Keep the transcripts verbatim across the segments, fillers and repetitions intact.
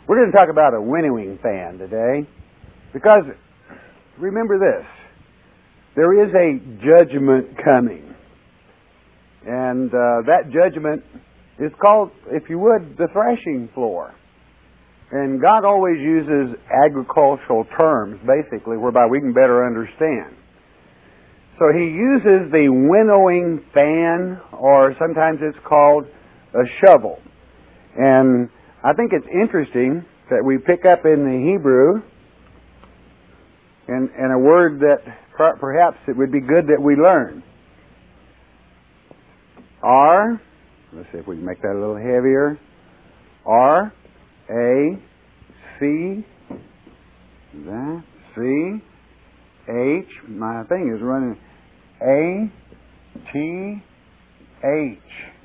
We're going to talk about a winnowing fan today, because remember this, there is a judgment coming, and uh, that judgment is called, if you would, the threshing floor. And God always uses agricultural terms, basically, whereby we can better understand. So He uses the winnowing fan, or sometimes it's called a shovel. And I think it's interesting that we pick up in the Hebrew, and, and a word that per- perhaps it would be good that we learn. R, let's see if we can make that a little heavier. R, A, C, that, C, H, my thing is running, A, T, H.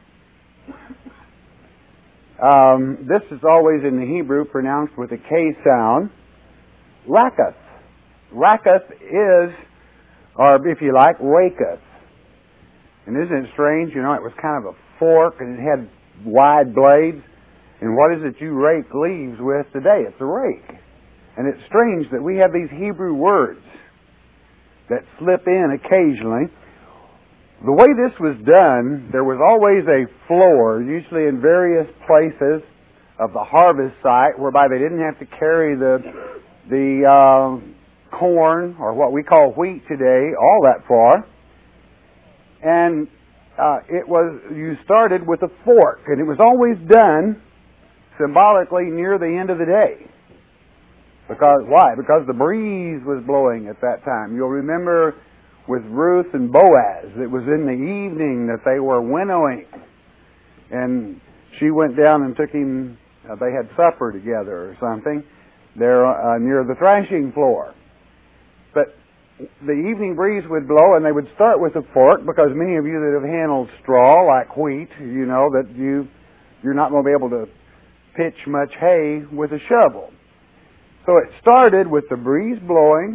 Um, this is always in the Hebrew pronounced with a K sound. Raketh. Raketh is, or if you like, raketh. And isn't it strange? You know, it was kind of a fork and it had wide blades. And what is it you rake leaves with today? It's a rake. And it's strange that we have these Hebrew words that slip in occasionally. The way this was done, there was always a floor, usually in various places of the harvest site, whereby they didn't have to carry the the uh, corn, or what we call wheat today, all that far. And uh, it was, you started with a fork, and it was always done symbolically near the end of the day. Because, why? Because the breeze was blowing at that time. You'll remember with Ruth and Boaz, it was in the evening that they were winnowing. And she went down and took him, uh, they had supper together or something, there uh, near the threshing floor. But the evening breeze would blow, and they would start with a fork, because many of you that have handled straw, like wheat, you know that you, you're not going to be able to pitch much hay with a shovel. So it started with the breeze blowing,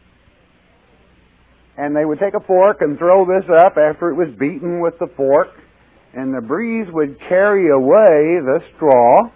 and they would take a fork and throw this up after it was beaten with the fork, and the breeze would carry away the straw,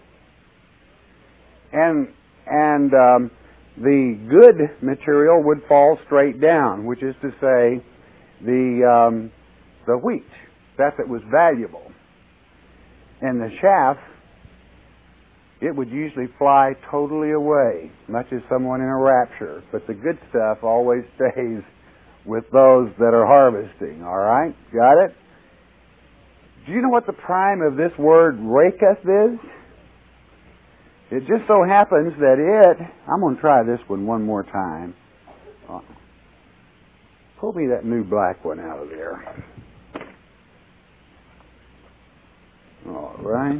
and and um, the good material would fall straight down, which is to say, the um, the wheat, that that was valuable, and the chaff, it would usually fly totally away, much as someone in a rapture. But the good stuff always stays with those that are harvesting. All right? Got it? Do you know what the prime of this word raketh is? It just so happens that it... I'm going to try this one one more time. Uh, pull me that new black one out of there. All right.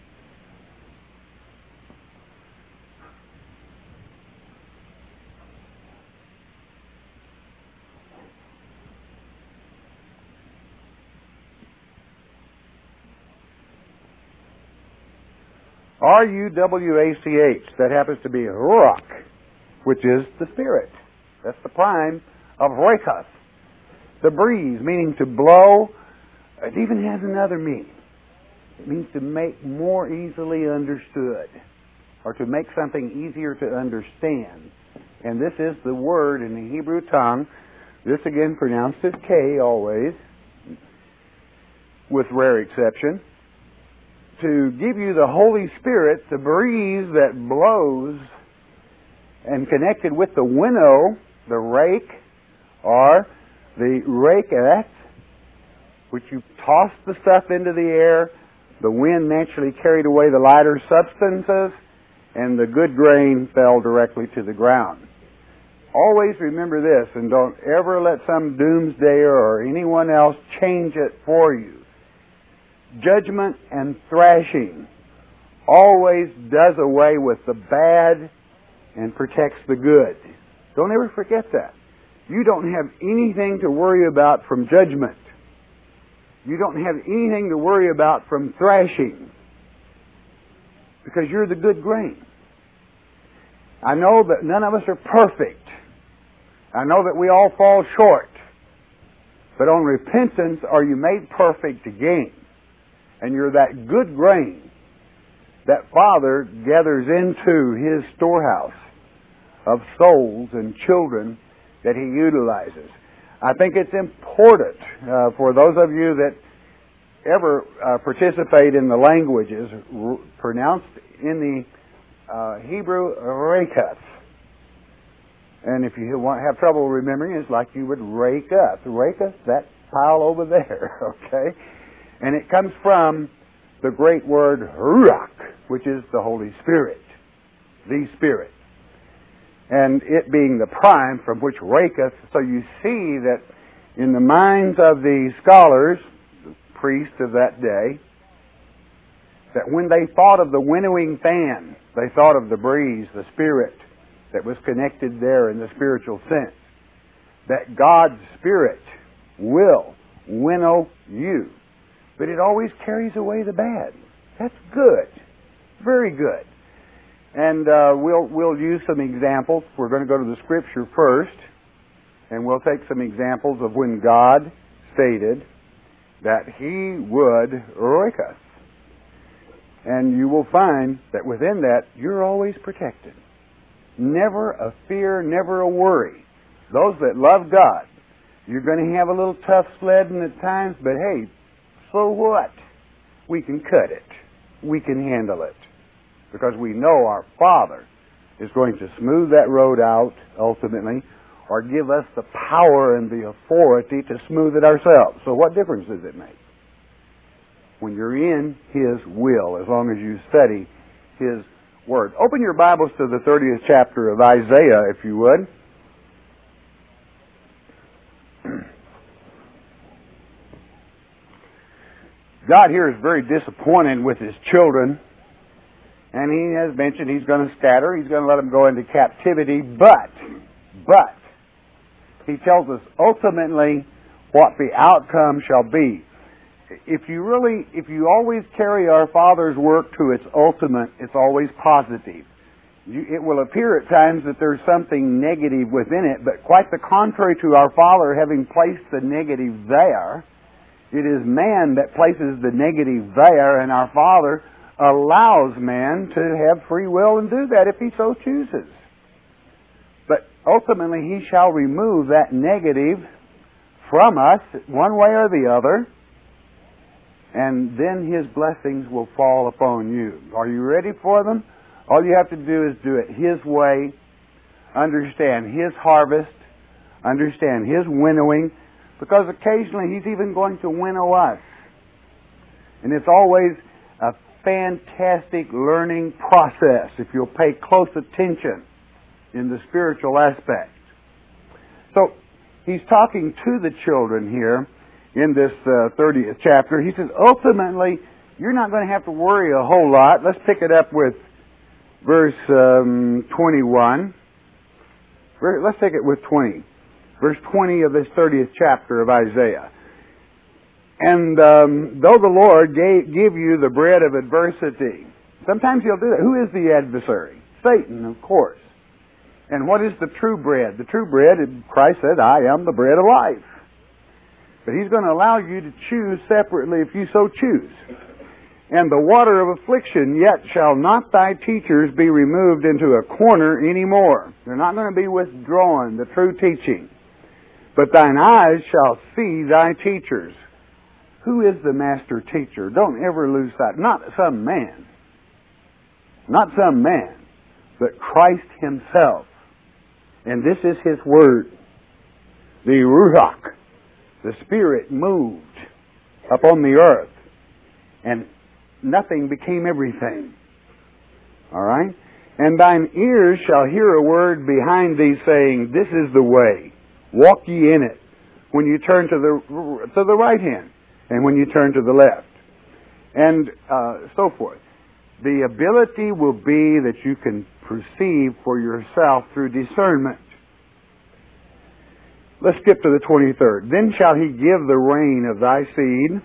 R U W A C H. That happens to be Ruach, which is the Spirit. That's the prime of Raketh. The breeze, meaning to blow. It even has another meaning. It means to make more easily understood, or to make something easier to understand. And this is the word in the Hebrew tongue. This again pronounced as K always, with rare exception. To give you the Holy Spirit, the breeze that blows, and connected with the winnow, the rake, or the raketh, which you toss the stuff into the air, the wind naturally carried away the lighter substances, and the good grain fell directly to the ground. Always remember this, and don't ever let some doomsdayer or anyone else change it for you. Judgment and thrashing always does away with the bad and protects the good. Don't ever forget that. You don't have anything to worry about from judgment. You don't have anything to worry about from thrashing, because you're the good grain. I know that none of us are perfect. I know that we all fall short. But on repentance are you made perfect again. And you're that good grain that Father gathers into His storehouse of souls and children that He utilizes. I think it's important uh, for those of you that ever uh, participate in the languages r- pronounced in the uh, Hebrew Reketh. And if you want have trouble remembering, it's like you would rake up. Rake up that pile over there, okay? And it comes from the great word Ruach, which is the Holy Spirit, the Spirit. And it being the prime from which raketh, so you see that in the minds of the scholars, the priests of that day, that when they thought of the winnowing fan, they thought of the breeze, the Spirit that was connected there in the spiritual sense. That God's Spirit will winnow you. But it always carries away the bad. That's good. Very good. And uh, we'll we'll use some examples. We're going to go to the Scripture first, and we'll take some examples of when God stated that He would rake us. And you will find that within that, you're always protected. Never a fear, never a worry. Those that love God, you're going to have a little tough sledding at times, but hey, so what? We can cut it. We can handle it. Because we know our Father is going to smooth that road out, ultimately, or give us the power and the authority to smooth it ourselves. So what difference does it make? When you're in His will, as long as you study His Word. Open your Bibles to the thirtieth chapter of Isaiah, if you would. God here is very disappointed with His children. And He has mentioned He's going to scatter. He's going to let them go into captivity. But, but, He tells us ultimately what the outcome shall be. If you really, if you always carry our Father's work to its ultimate, it's always positive. You, it will appear at times that there's something negative within it, but quite the contrary to our Father having placed the negative there, it is man that places the negative there, and our Father allows man to have free will and do that if he so chooses. But ultimately He shall remove that negative from us one way or the other, and then His blessings will fall upon you. Are you ready for them? All you have to do is do it His way, understand His harvest, understand His winnowing, because occasionally He's even going to winnow us. And it's always a fantastic learning process if you'll pay close attention in the spiritual aspect. So, He's talking to the children here in this uh, thirtieth chapter. He says, ultimately, you're not going to have to worry a whole lot. Let's pick it up with verse um, twenty-one. Let's take it with twenty. Verse twenty of this thirtieth chapter of Isaiah. And um, though the Lord gave, give you the bread of adversity, sometimes He'll do that. Who is the adversary? Satan, of course. And what is the true bread? The true bread, Christ said, I am the bread of life. But He's going to allow you to choose separately if you so choose. And the water of affliction, yet shall not thy teachers be removed into a corner any more. They're not going to be withdrawn, the true teaching. But thine eyes shall see thy teachers. Who is the master teacher? Don't ever lose sight. Not some man. Not some man. But Christ Himself. And this is His Word. The Ruach. The Spirit moved upon the earth. And nothing became everything. All right? And thine ears shall hear a word behind thee saying, this is the way. Walk ye in it. When you turn to the to the right hand. And when you turn to the left. And uh, so forth. The ability will be that you can perceive for yourself through discernment. Let's skip to the twenty-third. Then shall He give the rain of thy seed,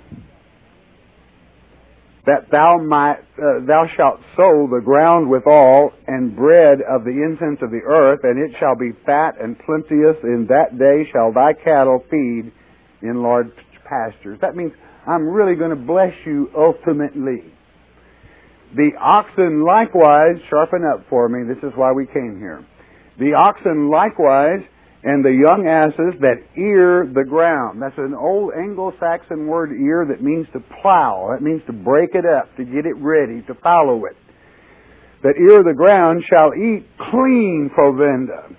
that thou might uh, thou shalt sow the ground withal, and bread of the incense of the earth, and it shall be fat and plenteous. In that day shall thy cattle feed in large pastures. That means I'm really going to bless you ultimately. The oxen likewise, sharpen up for me, this is why we came here. The oxen likewise, and the young asses that ear the ground. That's an old Anglo-Saxon word, ear, that means to plow. That means to break it up, to get it ready, to fallow it. That ear the ground shall eat clean provenda,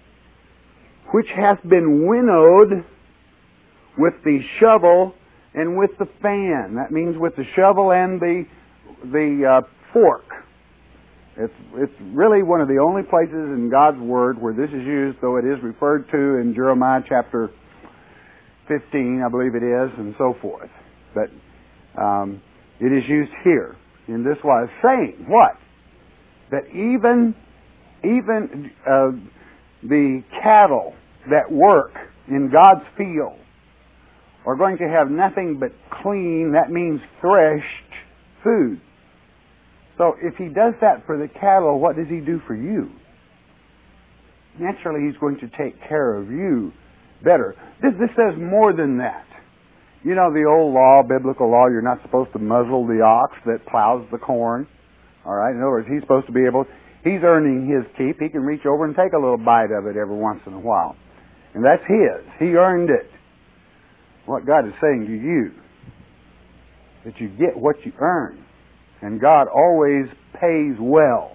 which hath been winnowed with the shovel and with the fan. That means with the shovel and the the uh, fork. It's it's really one of the only places in God's Word where this is used, though it is referred to in Jeremiah chapter fifteen, I believe it is, and so forth. But um, it is used here in this wise, saying what? That even even uh, the cattle that work in God's field are going to have nothing but clean, that means threshed, food. So if He does that for the cattle, what does He do for you? Naturally, He's going to take care of you better. This, this says more than that. You know the old law, biblical law, you're not supposed to muzzle the ox that plows the corn. All right? In other words, he's supposed to be able, he's earning his keep. He can reach over and take a little bite of it every once in a while. And that's his. He earned it. What God is saying to you, that you get what you earn. And God always pays well.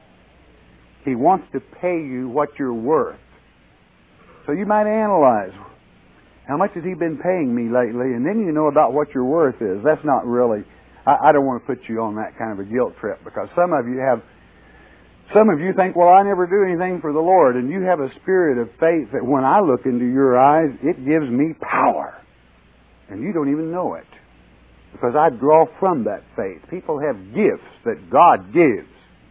He wants to pay you what you're worth. So you might analyze, how much has He been paying me lately? And then you know about what your worth is. That's not really, I, I don't want to put you on that kind of a guilt trip, because some of you have, some of you think, well, I never do anything for the Lord. And you have a spirit of faith that when I look into your eyes, it gives me power. And you don't even know it. Because I draw from that faith. People have gifts that God gives.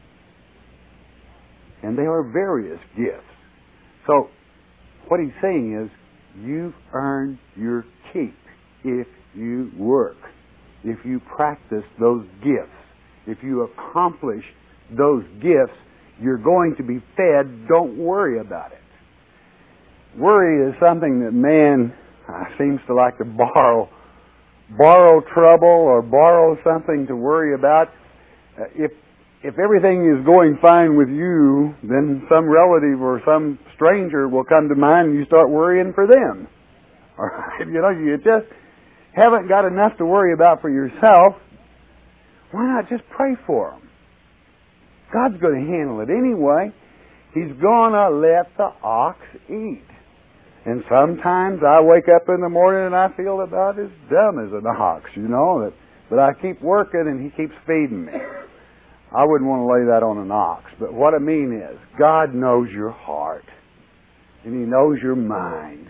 And they are various gifts. So, what He's saying is, you've earned your keep if you work, if you practice those gifts, if you accomplish those gifts, you're going to be fed. Don't worry about it. Worry is something that man uh, seems to like to borrow borrow trouble or borrow something to worry about. Uh, if if everything is going fine with you, then some relative or some stranger will come to mind and you start worrying for them. All right? You know, you just haven't got enough to worry about for yourself. Why not just pray for them? God's going to handle it anyway. He's going to let the ox eat. And sometimes I wake up in the morning and I feel about as dumb as an ox, you know. That, but I keep working and He keeps feeding me. I wouldn't want to lay that on an ox. But what I mean is, God knows your heart. And He knows your mind.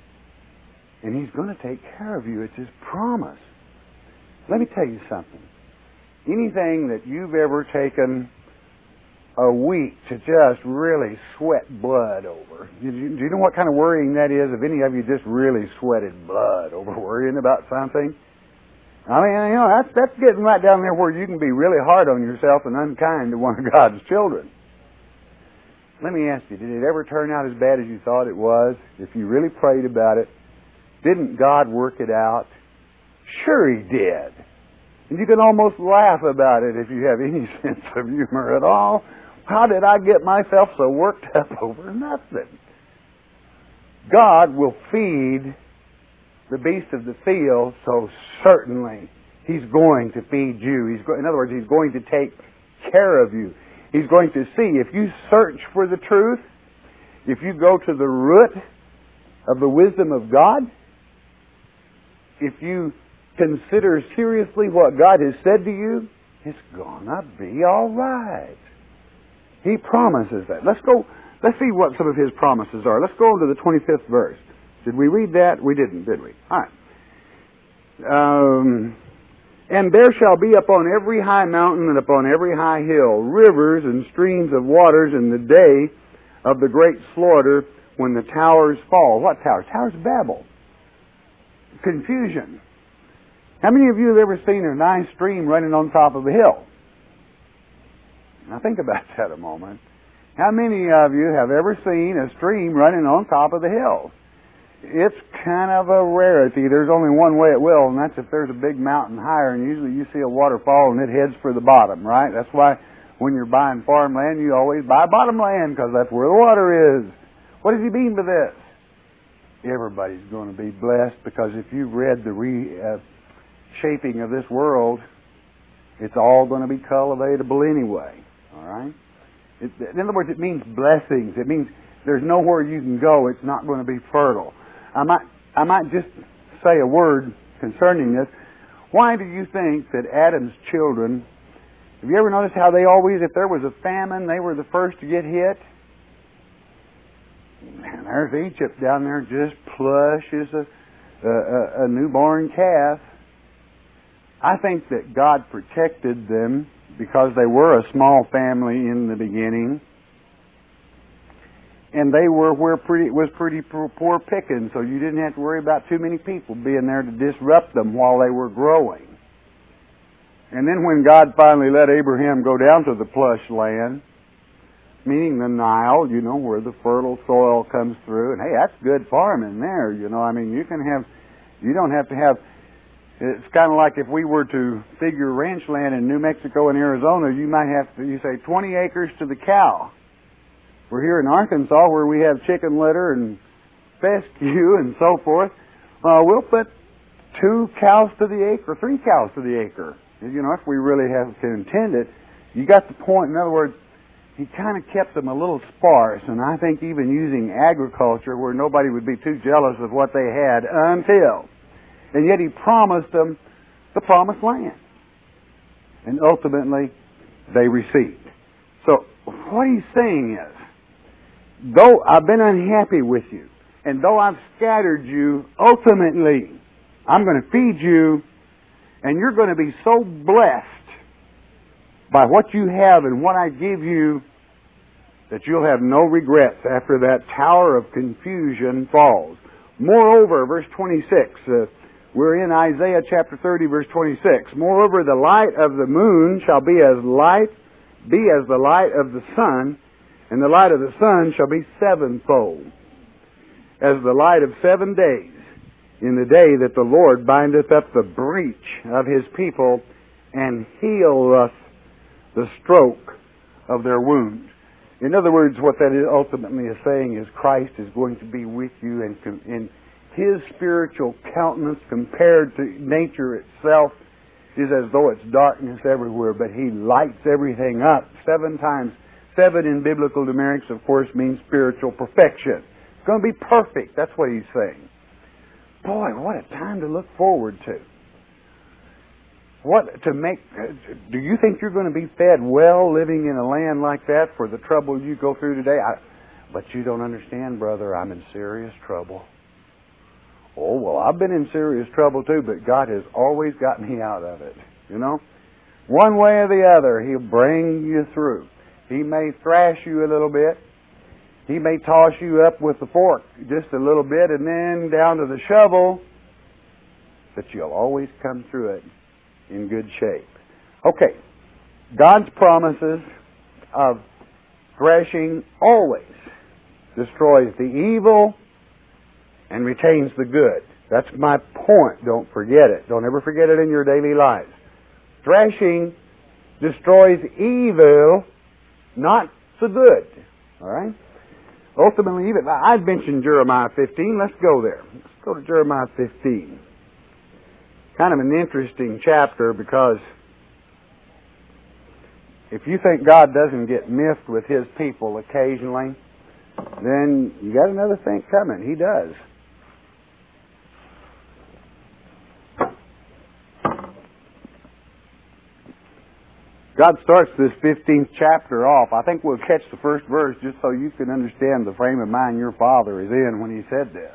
And He's going to take care of you. It's His promise. Let me tell you something. Anything that you've ever taken a week to just really sweat blood over. Do you, do you know what kind of worrying that is? If any of you just really sweated blood over worrying about something? I mean, you know, that's, that's getting right down there where you can be really hard on yourself and unkind to one of God's children. Let me ask you, did it ever turn out as bad as you thought it was? If you really prayed about it, didn't God work it out? Sure He did. And you can almost laugh about it if you have any sense of humor at all. How did I get myself so worked up over nothing? God will feed the beast of the field, so certainly He's going to feed you. He's go- in other words, He's going to take care of you. He's going to see. If you search for the truth, if you go to the root of the wisdom of God, if you consider seriously what God has said to you, it's gonna be all right. He promises that. Let's go, let's see what some of His promises are. Let's go to the twenty-fifth verse. Did we read that? We didn't, did we? All right. Um, and there shall be upon every high mountain and upon every high hill rivers and streams of waters in the day of the great slaughter when the towers fall. What towers? Towers of Babel. Confusion. How many of you have ever seen a nice stream running on top of a hill? Now think about that a moment. How many of you have ever seen a stream running on top of the hill? it's kind of a rarity. There's only one way it will, and that's if there's a big mountain higher, and usually you see a waterfall and it heads for the bottom, right? That's why when you're buying farmland, you always buy bottom land, because that's where the water is. What does he mean by this? Everybody's going to be blessed, because if you've read the reshaping uh, of this world, it's all going to be cultivatable anyway. All right? It, in other words, it means blessings. It means there's nowhere you can go. It's not going to be fertile. I might, I might just say a word concerning this. Why do you think that Adam's children, have you ever noticed how they always, if there was a famine, they were the first to get hit? Man, there's Egypt down there just plush as a, a, a newborn calf. I think that God protected them because they were a small family in the beginning, and they were where pretty it was pretty poor picking, so you didn't have to worry about too many people being there to disrupt them while they were growing. And then when God finally let Abraham go down to the plush land, meaning the Nile, you know, where the fertile soil comes through, and hey, that's good farming there, you know. I mean, you can have, you don't have to have. It's kind of like if we were to figure ranch land in New Mexico and Arizona, you might have to, you say twenty acres to the cow. We're here in Arkansas where we have chicken litter and fescue and so forth. Uh, we'll put two cows to the acre, three cows to the acre. You know, if we really have to intend it. You got the point. In other words, he kind of kept them a little sparse, and I think even using agriculture where nobody would be too jealous of what they had until... And yet he promised them the promised land. And ultimately, they received. So, what he's saying is, though I've been unhappy with you, and though I've scattered you, ultimately, I'm going to feed you, and you're going to be so blessed by what you have and what I give you that you'll have no regrets after that tower of confusion falls. Moreover, verse twenty-six, uh, we're in Isaiah chapter thirty, verse twenty-six. Moreover, the light of the moon shall be as light, be as the light of the sun, and the light of the sun shall be sevenfold, as the light of seven days, in the day that the Lord bindeth up the breach of his people, and healeth the stroke of their wounds. In other words, what that ultimately is saying is Christ is going to be with you, and in his spiritual countenance compared to nature itself is as though it's darkness everywhere, but he lights everything up. Seven times, seven in biblical numerics, of course, means spiritual perfection. It's going to be perfect. That's what he's saying. Boy, what a time to look forward to. What to make? Do you think you're going to be fed well living in a land like that for the trouble you go through today? I, but you don't understand, brother. I'm in serious trouble. Oh, well, I've been in serious trouble too, but God has always got me out of it. You know? One way or the other, he'll bring you through. He may thrash you a little bit. He may toss you up with the fork just a little bit and then down to the shovel, but you'll always come through it in good shape. Okay. God's promises of threshing always destroys the evil and retains the good. That's my point. Don't forget it. Don't ever forget it in your daily lives. Threshing destroys evil, not the good. All right? Ultimately, even I mentioned Jeremiah fifteen. Let's go there. Let's go to Jeremiah fifteen. Kind of an interesting chapter, because if you think God doesn't get miffed with his people occasionally, then you got another thing coming. He does. God starts this fifteenth chapter off. I think we'll catch the first verse just so you can understand the frame of mind your father is in when he said this.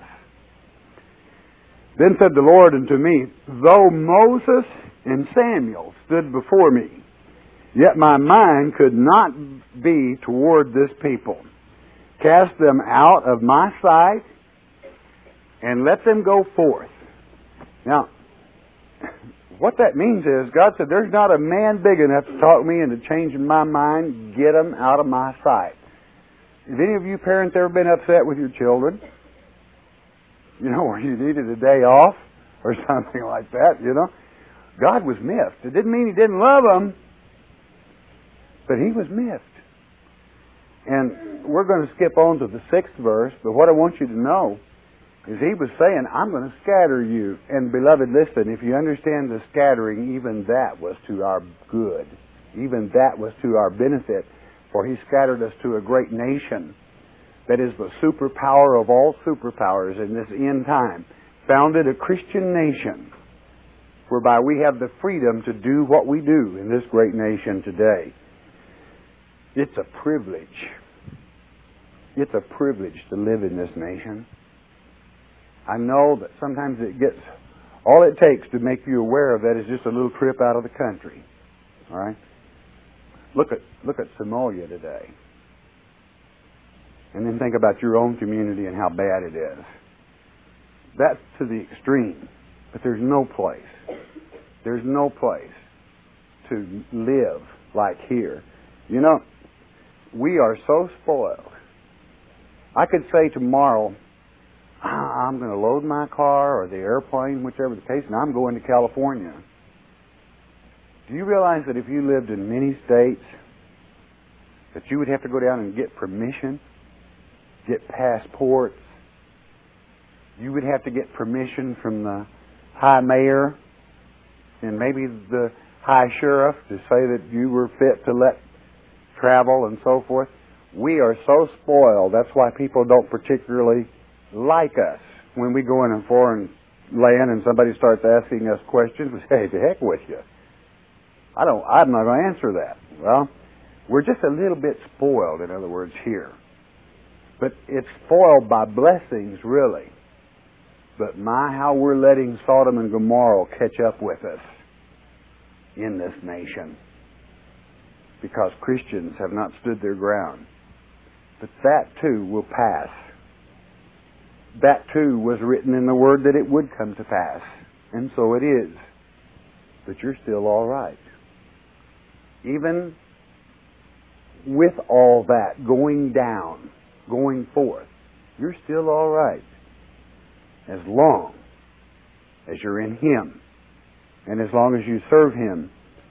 Then said the Lord unto me, though Moses and Samuel stood before me, yet my mind could not be toward this people. Cast them out of my sight, and let them go forth. Now, what that means is, God said, there's not a man big enough to talk me into changing my mind. Get them out of my sight. Have any of you parents ever been upset with your children? you know, where you needed a day off or something like that, you know. God was miffed. It didn't mean He didn't love them, but He was miffed. And we're going to skip on to the sixth verse, but what I want you to know is He was saying, I'm going to scatter you. And beloved, listen, if you understand the scattering, even that was to our good. Even that was to our benefit, for He scattered us to a great nation that is the superpower of all superpowers in this end time, founded a Christian nation, whereby we have the freedom to do what we do in this great nation today. It's a privilege. It's a privilege to live in this nation. I know that sometimes it gets, all it takes to make you aware of that is just a little trip out of the country. All right? Look at, look at Somalia today. And then think about your own community and how bad it is. That's to the extreme. But there's no place. There's no place to live like here. You know, we are so spoiled. I could say tomorrow, ah, I'm going to load my car or the airplane, whichever the case, and I'm going to California. Do you realize that if you lived in many states, that you would have to go down and get permission, get passports? You would have to get permission from the high mayor and maybe the high sheriff to say that you were fit to let travel and so forth. We are so spoiled. That's why people don't particularly like us. When we go in a foreign land and somebody starts asking us questions, we say, hey, to heck with you. I don't, I'm not going to answer that. Well, we're just a little bit spoiled, in other words, here. But it's spoiled by blessings, really. But my, how we're letting Sodom and Gomorrah catch up with us in this nation. Because Christians have not stood their ground. But that too will pass. That too was written in the Word that it would come to pass. And so it is. But you're still all right. Even with all that going down, going forth, you're still all right. As long as you're in Him. And as long as you serve Him.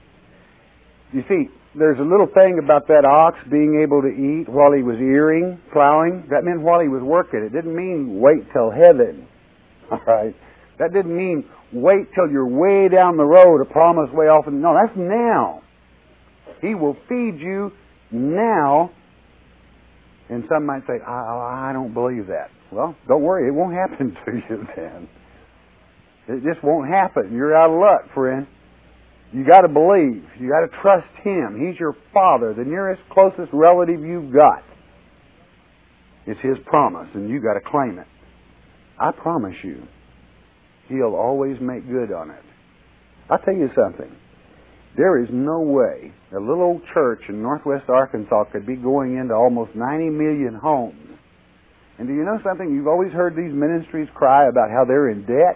You see, there's a little thing about that ox being able to eat while he was earing, plowing. That meant while he was working. It didn't mean wait till heaven. All right? That didn't mean wait till you're way down the road, a promise way off. No, that's now. He will feed you now. And some might say, I, I don't believe that. Well, don't worry. It won't happen to you then. It just won't happen. You're out of luck, friend. You got to believe. You got to trust Him. He's your Father, the nearest, closest relative you've got. It's His promise, and you got to claim it. I promise you, He'll always make good on it. I'll tell you something. There is no way a little old church in northwest Arkansas could be going into almost ninety million homes. And do you know something? You've always heard these ministries cry about how they're in debt.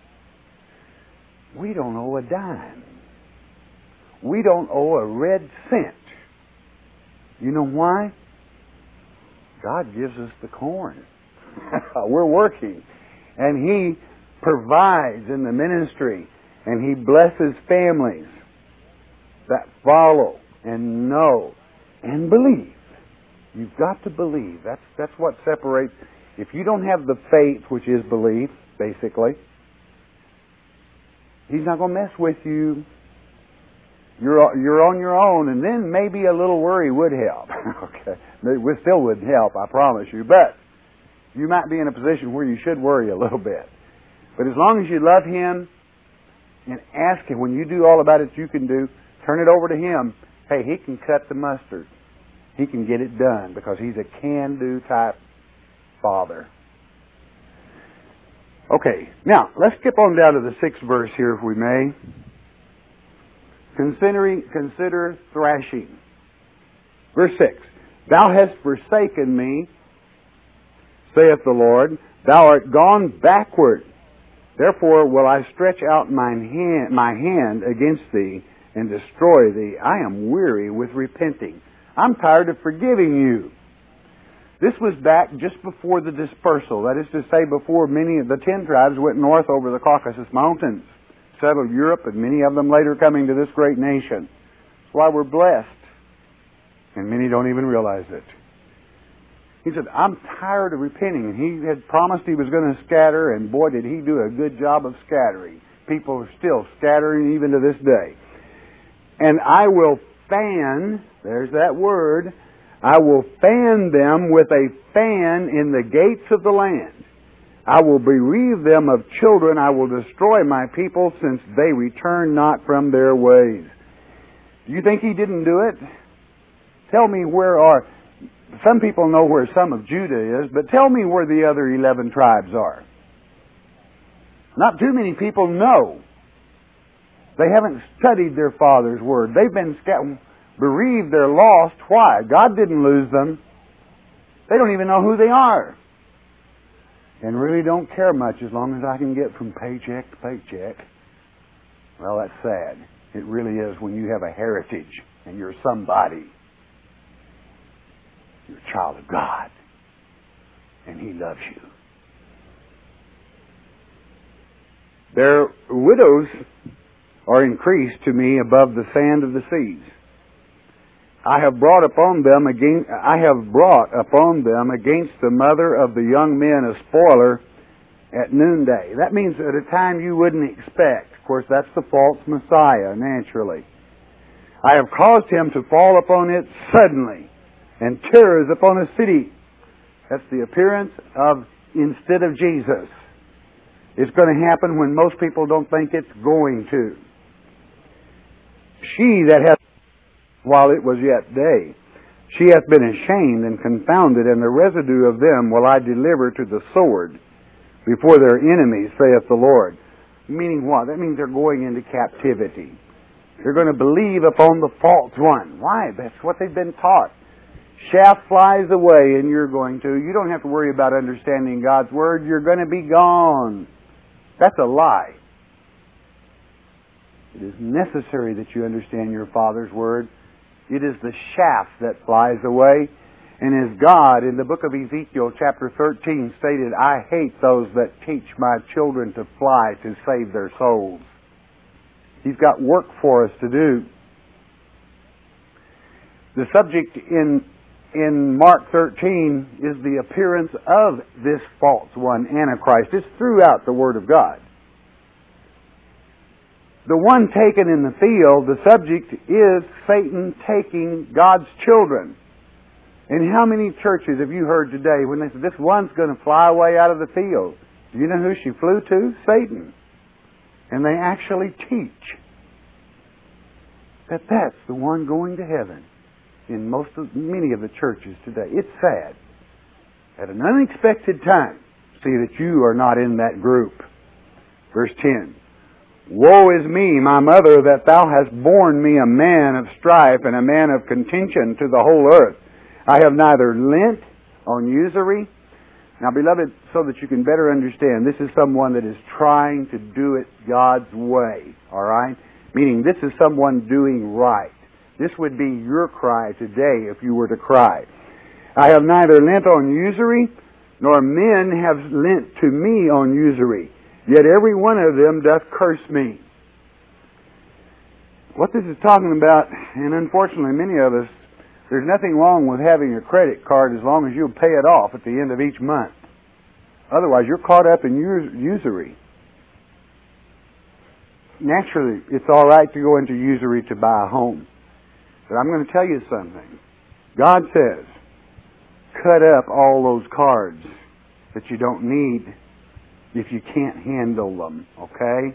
We don't owe a dime. We don't owe a red cent. You know why? God gives us the corn. We're working. And He provides in the ministry. And He blesses families that follow and know and believe. You've got to believe. That's, that's what separates. If you don't have the faith, which is belief, basically, He's not going to mess with you. You're, you're on your own, and then maybe a little worry would help. Okay, it still wouldn't help, I promise you. But you might be in a position where you should worry a little bit. But as long as you love Him and ask Him, when you do all about it you can do, turn it over to Him. Hey, He can cut the mustard. He can get it done because He's a can-do type Father. Okay, now let's skip on down to the sixth verse here, if we may. Considering, consider thrashing. Verse six. Thou hast forsaken me, saith the Lord. Thou art gone backward. Therefore will I stretch out mine hand, my hand against thee and destroy thee. I am weary with repenting. I'm tired of forgiving you. This was back just before the dispersal. That is to say, before many of the ten tribes went north over the Caucasus Mountains, settled Europe, and many of them later coming to this great nation. That's why we're blessed. And many don't even realize it. He said, I'm tired of repenting. And he had promised he was going to scatter, and boy, did he do a good job of scattering. People are still scattering even to this day. And I will fan, there's that word, I will fan them with a fan in the gates of the land. I will bereave them of children. I will destroy my people, since they return not from their ways. Do you think he didn't do it? Tell me where are... Some people know where some of Judah is, but tell me where the other eleven tribes are. Not too many people know. They haven't studied their Father's Word. They've been scat- bereaved, they're lost. Why? God didn't lose them. They don't even know who they are. And really don't care much as long as I can get from paycheck to paycheck. Well, that's sad. It really is when you have a heritage and you're somebody. You're a child of God. And He loves you. Their widows are increased to me above the sand of the seas. I have brought upon them against, I have brought upon them against the mother of the young men a spoiler at noonday. That means at a time you wouldn't expect. Of course, that's the false Messiah, naturally. I have caused him to fall upon it suddenly, and terrors upon a city. That's the appearance of instead of Jesus. It's going to happen when most people don't think it's going to. She that hath, while it was yet day, she hath been ashamed and confounded, and the residue of them will I deliver to the sword before their enemies, saith the Lord. Meaning what? That means they're going into captivity. They're going to believe upon the false one. Why? That's what they've been taught. Shaft flies away and you're going to. You don't have to worry about understanding God's Word. You're going to be gone. That's a lie. It is necessary that you understand your Father's Word. It is the shaft that flies away. And as God, in the book of Ezekiel, chapter thirteen, stated, I hate those that teach my children to fly to save their souls. He's got work for us to do. The subject in in Mark thirteen is the appearance of this false one, Antichrist. It's throughout the Word of God. The one taken in the field, the subject is Satan taking God's children. And how many churches have you heard today when they say, this one's going to fly away out of the field? Do you know who she flew to? Satan. And they actually teach that that's the one going to heaven in most of, many of the churches today. It's sad. At an unexpected time, see that you are not in that group. Verse ten. Woe is me, my mother, that thou hast borne me a man of strife and a man of contention to the whole earth. I have neither lent on usury. Now, beloved, so that you can better understand, this is someone that is trying to do it God's way. All right? Meaning, this is someone doing right. This would be your cry today if you were to cry. I have neither lent on usury, nor men have lent to me on usury. Yet every one of them doth curse me. What this is talking about, and unfortunately many of us, there's nothing wrong with having a credit card as long as you pay it off at the end of each month. Otherwise, you're caught up in usury. Naturally, it's all right to go into usury to buy a home. But I'm going to tell you something. God says, cut up all those cards that you don't need if you can't handle them, okay?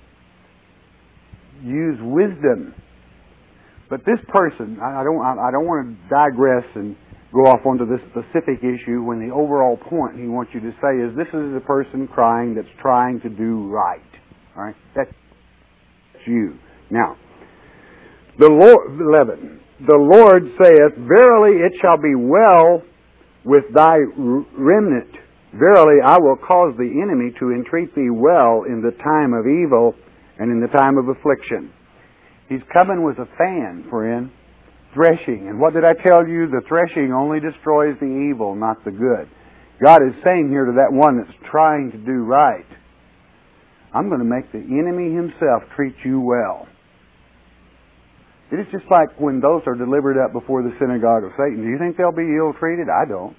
Use wisdom. But this person, I don't, I don't want to digress and go off onto this specific issue when the overall point he wants you to say is this is a person crying that's trying to do right. All right? That's you. Now, the Lord, eleven, the Lord saith, verily it shall be well with thy remnant. Verily I will cause the enemy to entreat thee well in the time of evil and in the time of affliction. He's coming with a fan, friend. threshing. And what did I tell you? The threshing only destroys the evil, not the good. God is saying here to that one that's trying to do right, I'm going to make the enemy himself treat you well. It is just like when those are delivered up before the synagogue of Satan. Do you think they'll be ill-treated? I don't.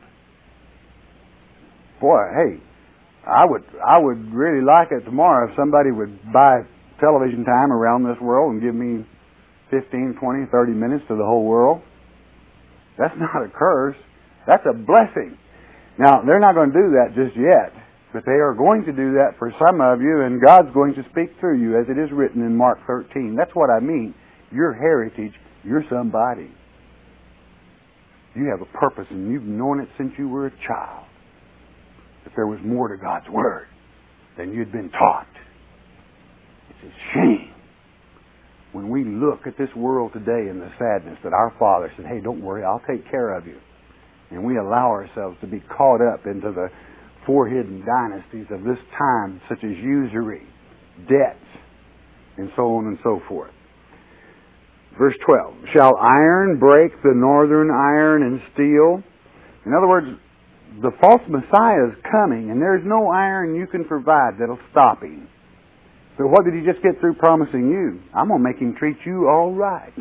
Boy, hey, I would I would really like it tomorrow if somebody would buy television time around this world and give me fifteen, twenty, thirty minutes to the whole world. That's not a curse. That's a blessing. Now, they're not going to do that just yet, but they are going to do that for some of you, and God's going to speak through you, as it is written in Mark thirteen. That's what I mean. Your heritage, you're somebody. You have a purpose, and you've known it since you were a child. If there was more to God's Word than you'd been taught. It's a shame when we look at this world today and the sadness that our Father said, hey, don't worry, I'll take care of you. And we allow ourselves to be caught up into the four-hidden dynasties of this time, such as usury, debts, and so on and so forth. Verse twelve, shall iron break the northern iron and steel? In other words, the false Messiah is coming, and there's no iron you can provide that'll stop him. So what did he just get through promising you? I'm going to make him treat you all right.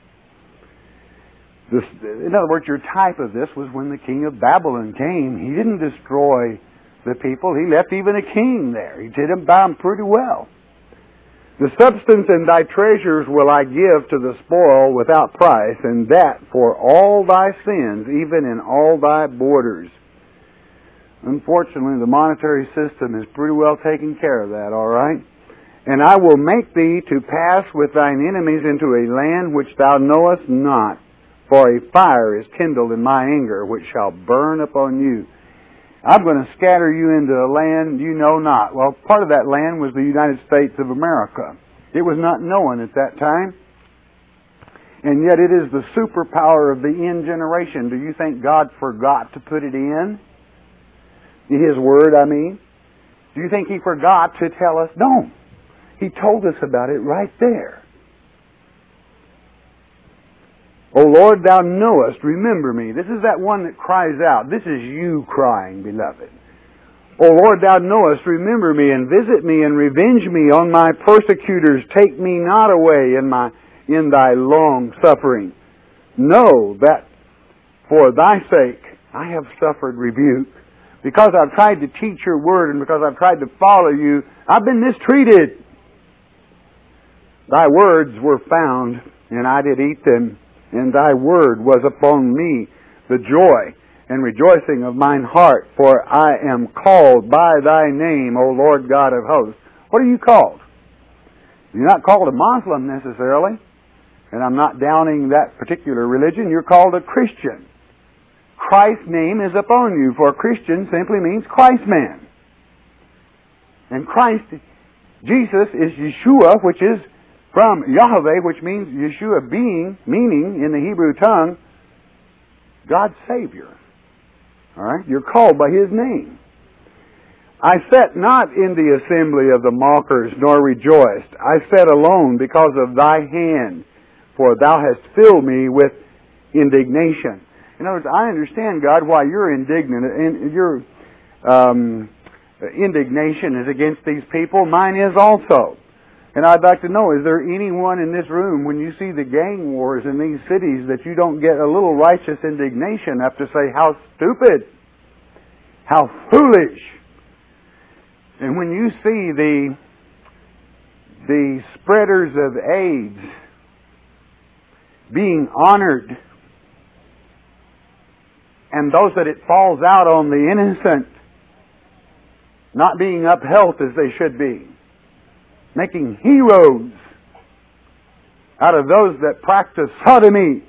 This, in other words, your type of this was when the king of Babylon came. He didn't destroy the people. He left even a king there. He did him bound pretty well. The substance and thy treasures will I give to the spoil without price, and that for all thy sins, even in all thy borders. Unfortunately, the monetary system is pretty well taking care of that, all right? And I will make thee to pass with thine enemies into a land which thou knowest not, for a fire is kindled in my anger, which shall burn upon you. I'm going to scatter you into a land you know not. Well, part of that land was the United States of America. It was not known at that time. And yet it is the superpower of the end generation. Do you think God forgot to put it in? In His Word, I mean. Do you think He forgot to tell us? No. He told us about it right there. O Lord, thou knowest, remember me. This is that one that cries out. This is you crying, beloved. O Lord, thou knowest, remember me, and visit me, and revenge me on my persecutors. Take me not away in my in thy long suffering. Know that for thy sake I have suffered rebuke. Because I've tried to teach your word, and because I've tried to follow you, I've been mistreated. Thy words were found, and I did eat them. And thy word was upon me, the joy and rejoicing of mine heart, for I am called by thy name, O Lord God of hosts. What are you called? You're not called a Muslim necessarily, and I'm not downing that particular religion. You're called a Christian. Christ's name is upon you, for Christian simply means Christ man. And Christ, Jesus, is Yeshua, which is from Yahweh, which means Yeshua being, meaning in the Hebrew tongue, God's Savior. All right? You're called by His name. I sat not in the assembly of the mockers, nor rejoiced. I sat alone because of thy hand, for thou hast filled me with indignation. In other words, I understand, God, why you're indignant, and your um, indignation is against these people. Mine is also. And I'd like to know, is there anyone in this room, when you see the gang wars in these cities, that you don't get a little righteous indignation up to say, how stupid, how foolish? And when you see the the spreaders of AIDS being honored, and those that it falls out on the innocent not being upheld as they should be, making heroes out of those that practice sodomy.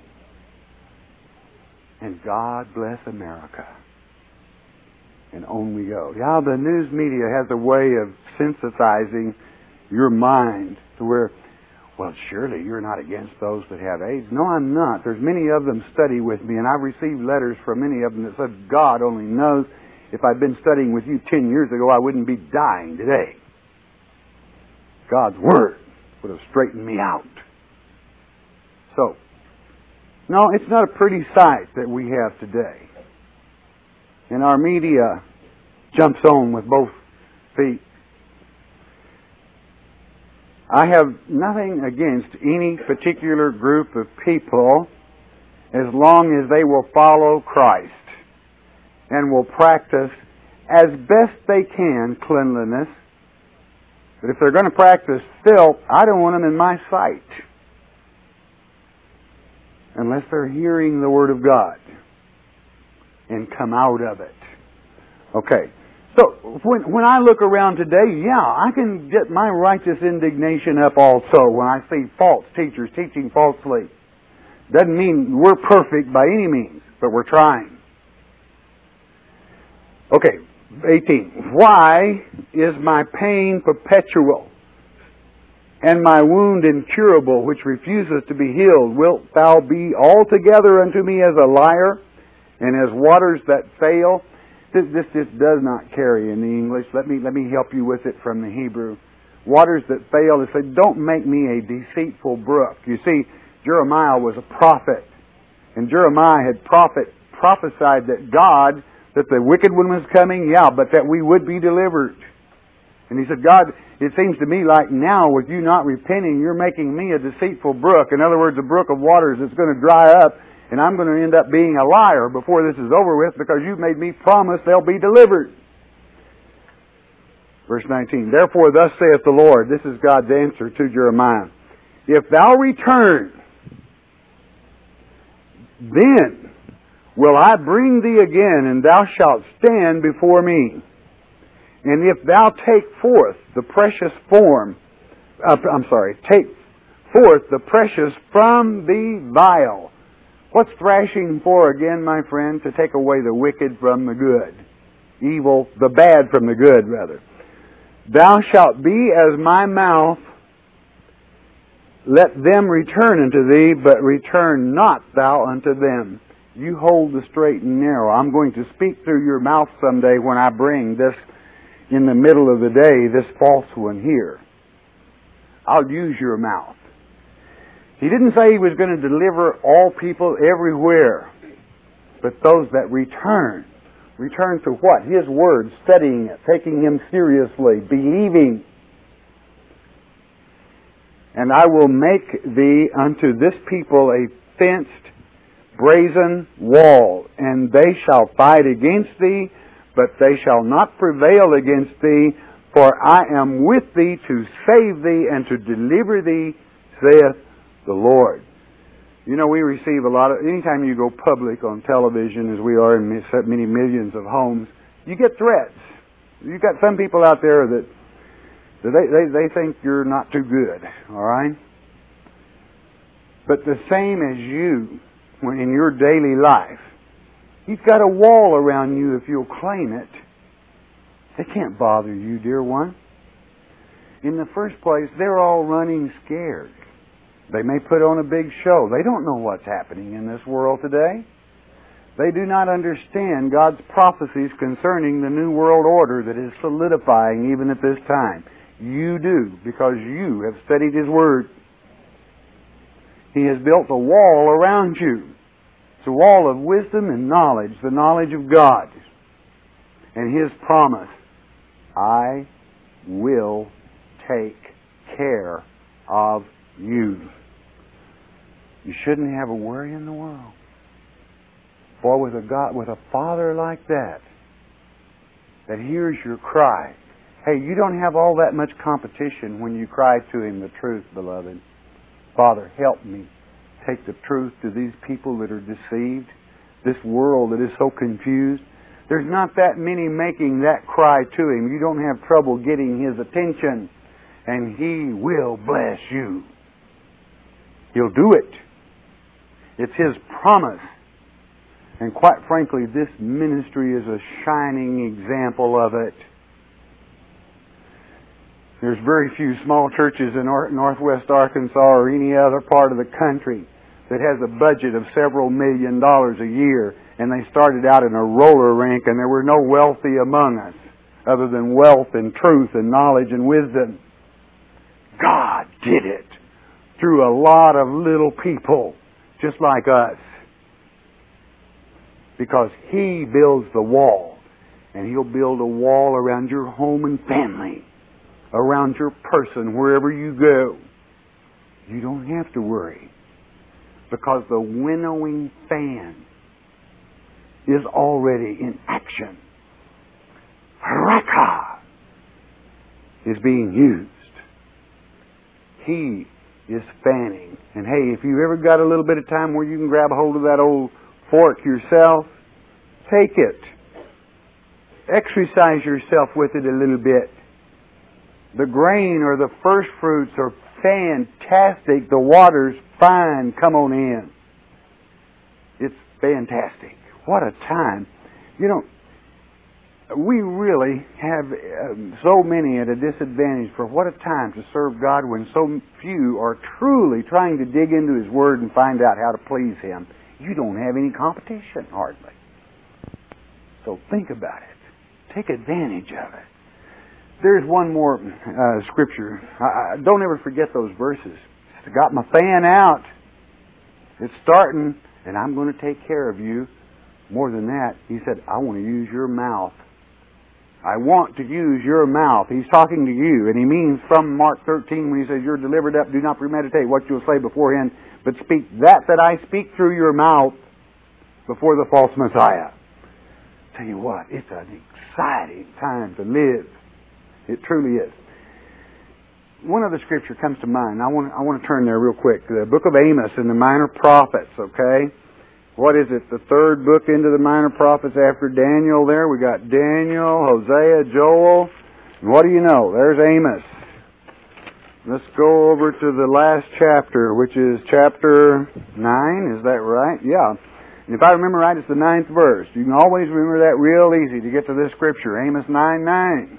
And God bless America. And on we go. Yeah, the news media has a way of sensitizing your mind to where, well, surely you're not against those that have AIDS. No, I'm not. There's many of them study with me, and I've received letters from many of them that said, God only knows, if I'd been studying with you ten years ago, I wouldn't be dying today. God's Word would have straightened me out. So, No, it's not a pretty sight that we have today. And our media jumps on with both feet. I have nothing against any particular group of people as long as they will follow Christ and will practice as best they can cleanliness. But if they're going to practice filth, I don't want them in my sight unless they're hearing the Word of God and come out of it. Okay. So, when when I look around today, yeah, I can get my righteous indignation up also when I see false teachers teaching falsely. Doesn't mean we're perfect by any means, but we're trying. Okay, eighteen. Why is my pain perpetual and my wound incurable, which refuses to be healed? Wilt thou be altogether unto me as a liar, and as waters that fail? This, this just does not carry in the English. Let me let me help you with it from the Hebrew. Waters that fail, it said, don't make me a deceitful brook. You see, Jeremiah was a prophet. And Jeremiah had prophet, prophesied that God, that the wicked one was coming, yeah, but that we would be delivered. And he said, God, it seems to me like now with you not repenting, you're making me a deceitful brook. In other words, a brook of waters that's going to dry up, and I'm going to end up being a liar before this is over with because you've made me promise they'll be delivered. Verse nineteen, therefore thus saith the Lord, this is God's answer to Jeremiah, if thou return, then will I bring thee again, and thou shalt stand before me. And if thou take forth the precious form, uh, I'm sorry, take forth the precious from the vile. What's thrashing for again, my friend? To take away the wicked from the good. Evil, the bad from the good, rather. Thou shalt be as my mouth. Let them return unto thee, but return not thou unto them. You hold the straight and narrow. I'm going to speak through your mouth someday when I bring this in the middle of the day, this false one here. I'll use your mouth. He didn't say he was going to deliver all people everywhere, but those that return. Return to what? His Word, studying it, taking Him seriously, believing. And I will make thee unto this people a fenced, brazen wall, and they shall fight against thee, but they shall not prevail against thee, for I am with thee to save thee and to deliver thee, saith the Lord. You know, we receive a lot of, anytime you go public on television, as we are in many millions of homes, you get threats. You've got some people out there that, that they, they, they think you're not too good, all right? But the same as you, when in your daily life, you've got a wall around you if you'll claim it. They can't bother you, dear one. In the first place, they're all running scared. They may put on a big show. They don't know what's happening in this world today. They do not understand God's prophecies concerning the new world order that is solidifying even at this time. You do, because you have studied His Word. He has built a wall around you. It's a wall of wisdom and knowledge, the knowledge of God. And His promise, I will take care of you. You shouldn't have a worry in the world. For with a God, with a Father like that, that hears your cry. Hey, you don't have all that much competition when you cry to Him the truth, beloved. Father, help me take the truth to these people that are deceived, this world that is so confused. There's not that many making that cry to Him. You don't have trouble getting His attention, and He will bless you. He'll do it. It's His promise. And quite frankly, this ministry is a shining example of it. There's very few small churches in northwest Arkansas or any other part of the country that has a budget of several million dollars a year, and they started out in a roller rink, and there were no wealthy among us other than wealth and truth and knowledge and wisdom. God did it through a lot of little people just like us. Because He builds the wall. And He'll build a wall around your home and family. Around your person, wherever you go. You don't have to worry. Because the winnowing fan is already in action. Raka is being used. He is fanning. And hey, if you've ever got a little bit of time where you can grab a hold of that old fork yourself, take it. Exercise yourself with it a little bit. The grain or the first fruits are fantastic. The water's fine. Come on in. It's fantastic. What a time. You know, we really have um, so many at a disadvantage for what a time to serve God when so few are truly trying to dig into His Word and find out how to please Him. You don't have any competition, hardly. So think about it. Take advantage of it. There's one more uh, scripture. I, I, don't ever forget those verses. It's got my fan out. It's starting, and I'm going to take care of you. More than that, He said, I want to use your mouth. I want to use your mouth. He's talking to you, and He means from Mark thirteen when He says, you're delivered up, do not premeditate what you'll say beforehand, but speak that that I speak through your mouth before the false Messiah. Tell you what, it's an exciting time to live. It truly is. One other scripture comes to mind. I want, I want to turn there real quick. The book of Amos and the minor prophets, okay? What is it? The third book into the minor prophets after Daniel there. We got Daniel, Hosea, Joel. And what do you know? There's Amos. Let's go over to the last chapter, which is chapter nine. Is that right? Yeah. And if I remember right, it's the ninth verse. You can always remember that real easy to get to this scripture. Amos nine nine.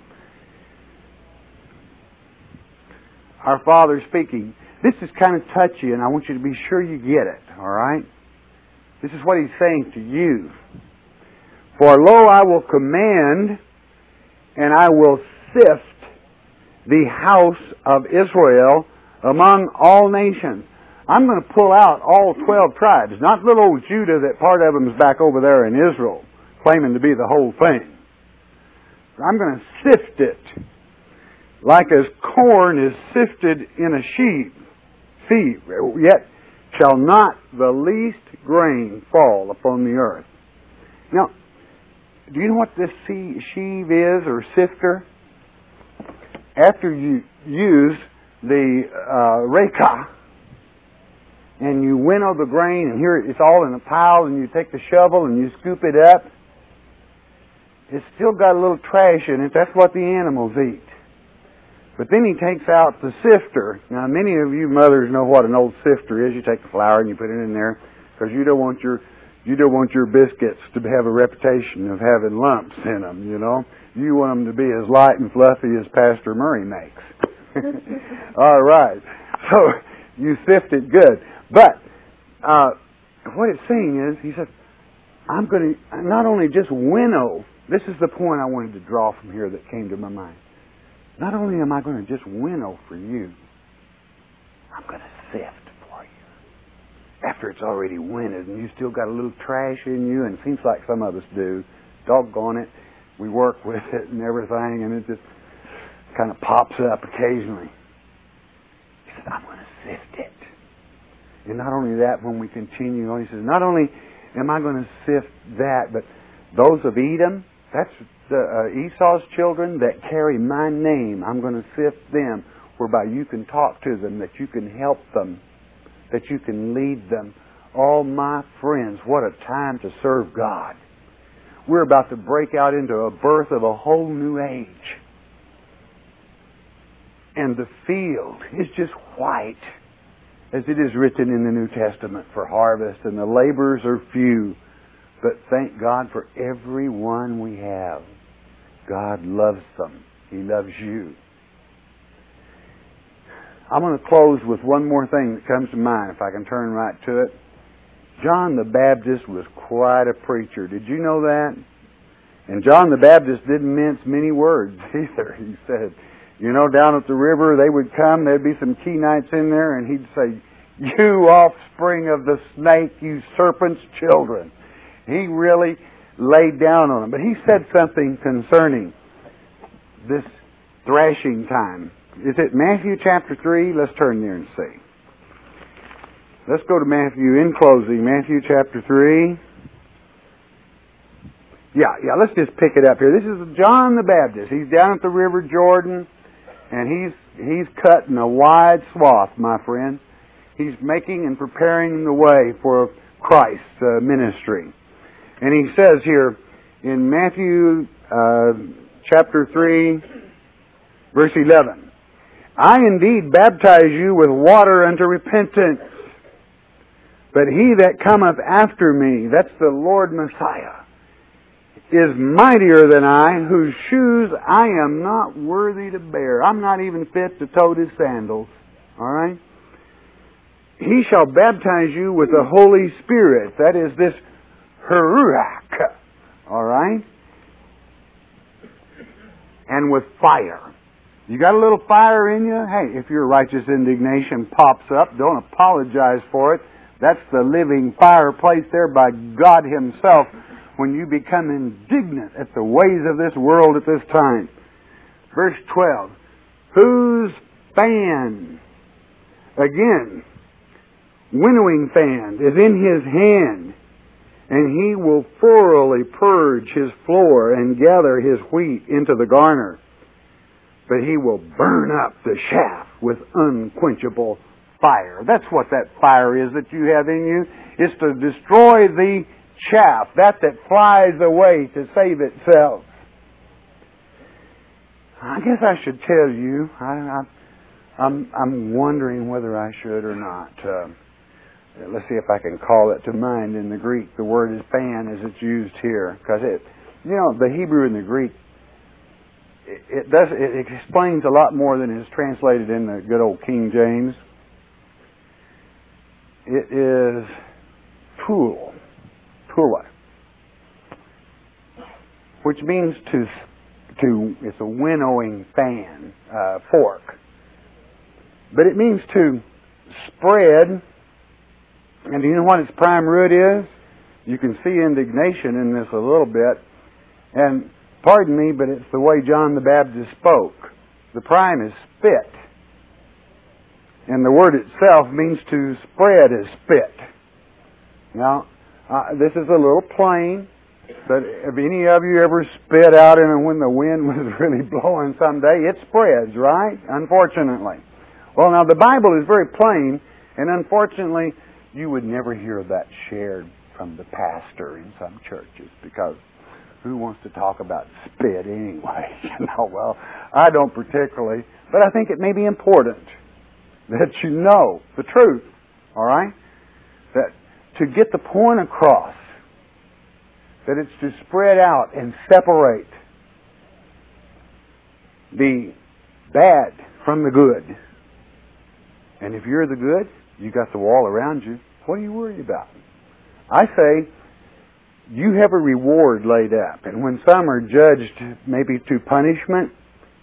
Our Father speaking. This is kind of touchy, and I want you to be sure you get it, all right? This is what He's saying to you. For lo, I will command, and I will sift the house of Israel among all nations. I'm going to pull out all twelve tribes, not little old Judah that part of them is back over there in Israel, claiming to be the whole thing. I'm going to sift it. Like as corn is sifted in a sheaf, sieve, yet shall not the least grain fall upon the earth. Now, do you know what this sheave is, or sifter? After you use the uh, reka, and you winnow the grain, and here it's all in a pile, and you take the shovel and you scoop it up, it's still got a little trash in it. That's what the animals eat. But then he takes out the sifter. Now, many of you mothers know what an old sifter is. You take the flour and you put it in there because you don't want your you don't want your biscuits to have a reputation of having lumps in them. You know, you want them to be as light and fluffy as Pastor Murray makes. All right, so you sift it good. But uh, what it's saying is, he said, "I'm going to not only just winnow." This is the point I wanted to draw from here that came to my mind. Not only am I going to just winnow for you, I'm going to sift for you. After it's already winnowed and you still got a little trash in you, and it seems like some of us do. Doggone it. We work with it and everything, and it just kind of pops up occasionally. He said, I'm going to sift it. And not only that, when we continue on, he says, not only am I going to sift that, but those of Edom, that's the uh, Esau's children that carry my name. I'm going to sift them, whereby you can talk to them, that you can help them, that you can lead them. All my friends, what a time to serve God. We're about to break out into a birth of a whole new age. And the field is just white, as it is written in the New Testament, for harvest, and the laborers are few. But thank God for every one we have. God loves them. He loves you. I'm going to close with one more thing that comes to mind, if I can turn right to it. John the Baptist was quite a preacher. Did you know that? And John the Baptist didn't mince many words either. He said, you know, down at the river, they would come, there'd be some Kenites in there, and he'd say, You offspring of the snake, you serpent's children. He really laid down on them. But he said something concerning this thrashing time. Is it Matthew chapter three? Let's turn there and see. Let's go to Matthew in closing. Matthew chapter three. Yeah, yeah, let's just pick it up here. This is John the Baptist. He's down at the River Jordan, and he's he's cutting a wide swath, my friend. He's making and preparing the way for Christ's uh, ministry. And he says here in Matthew uh, chapter three, verse eleven, I indeed baptize you with water unto repentance, but he that cometh after me, that's the Lord Messiah, is mightier than I, whose shoes I am not worthy to bear. I'm not even fit to tote his sandals. All right? He shall baptize you with the Holy Spirit. That is this Ruach. All right? And with fire. You got a little fire in you? Hey, if your righteous indignation pops up, don't apologize for it. That's the living fire placed there by God Himself when you become indignant at the ways of this world at this time. Verse twelve, whose fan, again, winnowing fan, is in his hand, and he will thoroughly purge his floor and gather his wheat into the garner. But he will burn up the chaff with unquenchable fire. That's what that fire is that you have in you. It's to destroy the chaff, that that flies away to save itself. I guess I should tell you, I, I, I'm, I'm wondering whether I should or not. Uh, let's see if I can call it to mind in the Greek. The word is fan as it's used here. Because it, you know, the Hebrew and the Greek, it, it does, it explains a lot more than is translated in the good old King James. It is tool. Pula, which means to, to it's a winnowing fan, uh, fork. But it means to spread, and do you know what its prime root is? You can see indignation in this a little bit, and pardon me, but it's the way John the Baptist spoke. The prime is spit, and the word itself means to spread as spit. Now, Uh, this is a little plain, but if any of you ever spit out in when the wind was really blowing someday, it spreads, right? Unfortunately. Well, now the Bible is very plain, and unfortunately, you would never hear that shared from the pastor in some churches, because who wants to talk about spit anyway? You know, well, I don't particularly, but I think it may be important that you know the truth, all right? That to get the point across, that it's to spread out and separate the bad from the good. And if you're the good, you got the wall around you. What are you worried about? I say, you have a reward laid up. And when some are judged maybe to punishment,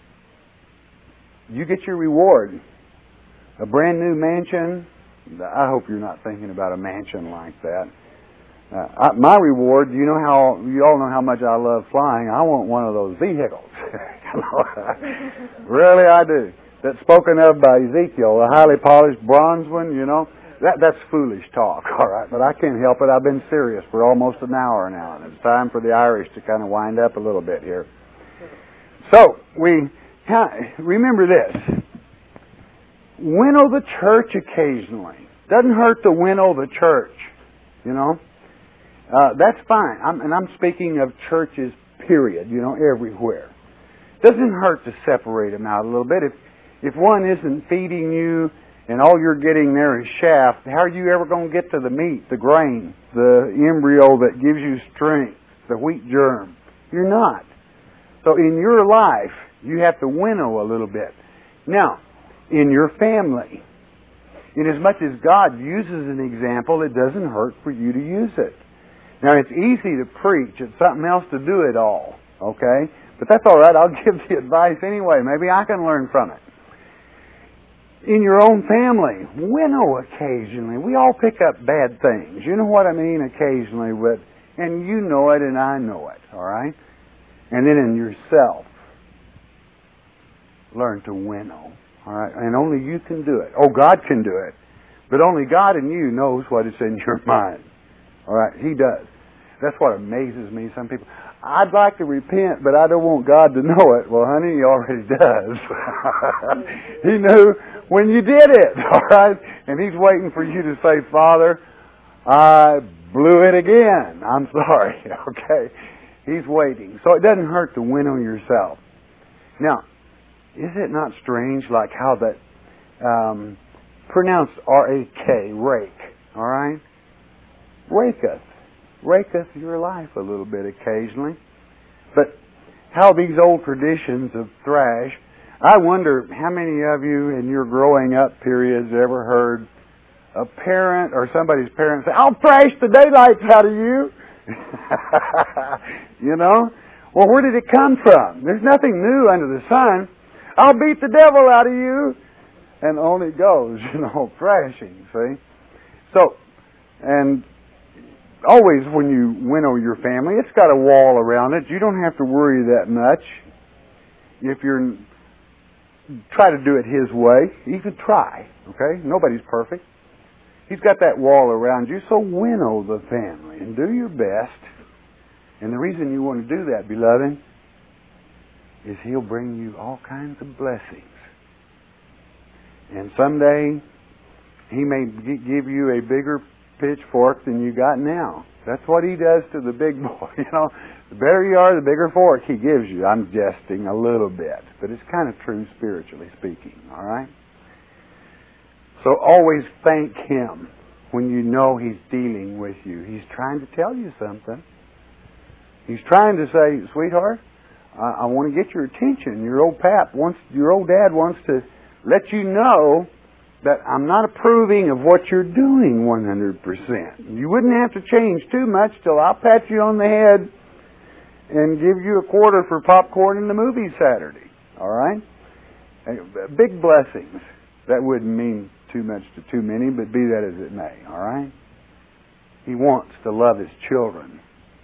you get your reward. A brand new mansion. I hope you're not thinking about a mansion like that. Uh, I, my reward, you know how, you all know how much I love flying. I want one of those vehicles. Really, I do. That's spoken of by Ezekiel, a highly polished bronze one, you know. That, that's foolish talk, all right, but I can't help it. I've been serious for almost an hour now, and it's time for the Irish to kind of wind up a little bit here. So, we remember this. Winnow the church occasionally. Doesn't hurt to winnow the church, you know. Uh, that's fine. I'm, and I'm speaking of churches, period, you know, everywhere. Doesn't hurt to separate them out a little bit. If, if one isn't feeding you and all you're getting there is chaff, how are you ever going to get to the meat, the grain, the embryo that gives you strength, the wheat germ? You're not. So in your life, you have to winnow a little bit. Now, in your family, inasmuch as God uses an example, it doesn't hurt for you to use it. Now, it's easy to preach. It's something else to do it all, okay? But that's all right. I'll give the advice anyway. Maybe I can learn from it. in your own family, winnow occasionally. We all pick up bad things. You know what I mean? Occasionally, but and you know it, and I know it. All right. And then in yourself, learn to winnow. All right, and only you can do it. Oh, God can do it, but only God and you knows what is in your mind. All right, He does. That's what amazes me. Some people, I'd like to repent, but I don't want God to know it. Well, honey, He already does. He knew when you did it, all right? And He's waiting for you to say, Father, I blew it again. I'm sorry, okay? He's waiting. So it doesn't hurt to winnow yourself. Now, is it not strange like how that, um, pronounced R A K, rake, all right? Raketh. Raketh your life a little bit occasionally. But how these old traditions of thrash, I wonder how many of you in your growing up periods ever heard a parent or somebody's parent say, I'll thrash the daylights out of you. You know? Well, where did it come from? There's nothing new under the sun. I'll beat the devil out of you. And on it goes, you know, thrashing, see? So, and always when you winnow your family, it's got a wall around it. You don't have to worry that much. If you're, try to do it His way. Even try, okay? Nobody's perfect. He's got that wall around you, so winnow the family and do your best. And the reason you want to do that, beloved, is He'll bring you all kinds of blessings. And someday, He may give you a bigger pitchfork than you got now. That's what He does to the big boy. You know, the better you are, the bigger fork He gives you. I'm jesting a little bit, but it's kind of true spiritually speaking, all right? So always thank Him when you know He's dealing with you. He's trying to tell you something. He's trying to say, sweetheart, I, I want to get your attention. Your old pap wants, your old dad wants to let you know that I'm not approving of what you're doing one hundred percent. You wouldn't have to change too much till I'll pat you on the head and give you a quarter for popcorn in the movie Saturday. All right? Big blessings. That wouldn't mean too much to too many, but be that as it may. All right? He wants to love His children.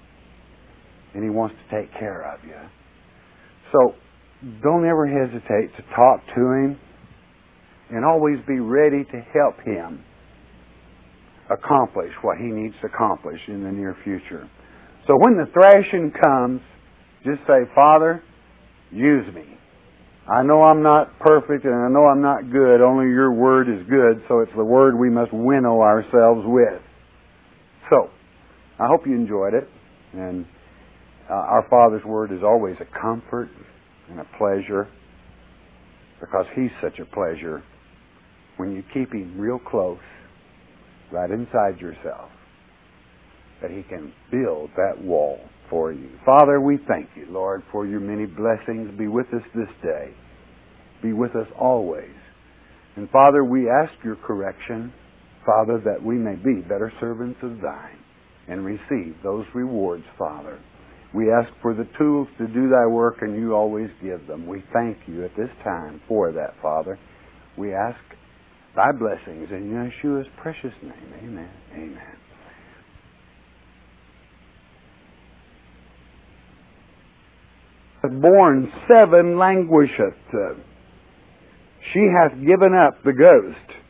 And He wants to take care of you. So, don't ever hesitate to talk to Him. And always be ready to help Him accomplish what He needs to accomplish in the near future. So when the thrashing comes, just say, Father, use me. I know I'm not perfect and I know I'm not good. Only Your Word is good, so it's the Word we must winnow ourselves with. So, I hope you enjoyed it. And uh, our Father's Word is always a comfort and a pleasure, because He's such a pleasure when you keep Him real close, right inside yourself, that He can build that wall for you. Father, we thank You, Lord, for Your many blessings. Be with us this day. Be with us always. And Father, we ask Your correction, Father, that we may be better servants of Thine and receive those rewards, Father. We ask for the tools to do Thy work, and You always give them. We thank You at this time for that, Father. We ask Thy blessings in Yeshua's precious name. Amen. Amen. Born seven languisheth. She hath given up the ghost.